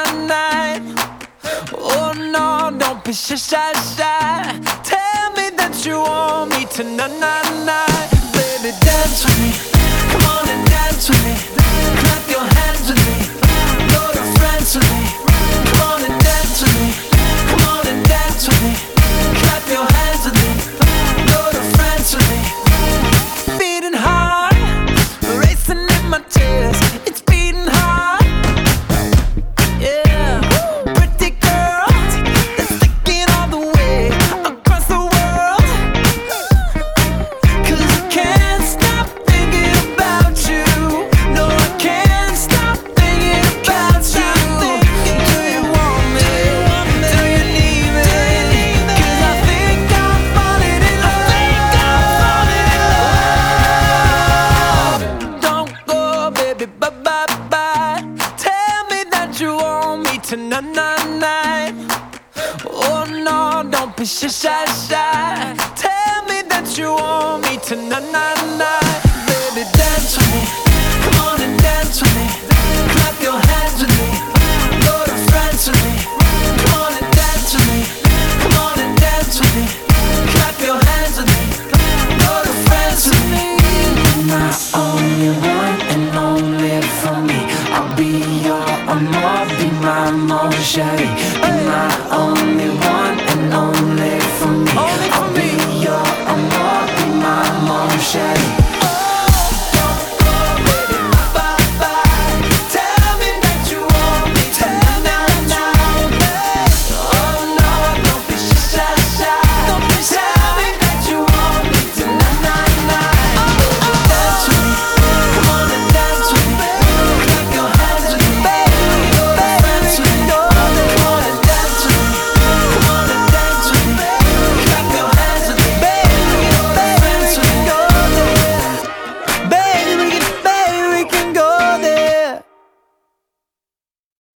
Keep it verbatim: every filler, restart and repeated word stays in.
night. Oh no, don't be shy, shy, shy. Tell me that you want me tonight, night, night. Baby, dance with me. Come on and dance with me. Clap your hands with me. Go to France with me. Come on and dance with me. Come on and dance with me. Clap your hands with me. Go to France with me. Beating hard, racing in my chest. It's beating hard. Yeah, pretty girl, let's take it all the way across the world. 'Cause I can't stop thinking about you. No, I can't stop thinking about you. Do you want me? Do you need me? 'Cause I think I'm falling in love. Don't go, baby, bye, bye, bye. Tell me that you want me tonight, night, night. Oh no, don't be shy, shy, shy. Tell me that you want me tonight, night, night. Baby, dance with me. Come on and dance with me. Clap your hands with me. Go to France with me. Come on and dance with me. Come on and dance with me. Clap your hands with me. Go to France with me. My only one and only for me. I'll be your amor, be my mon chéri. Be my only one and only for me. Only for I'll me. be your amor, be my mon chéri.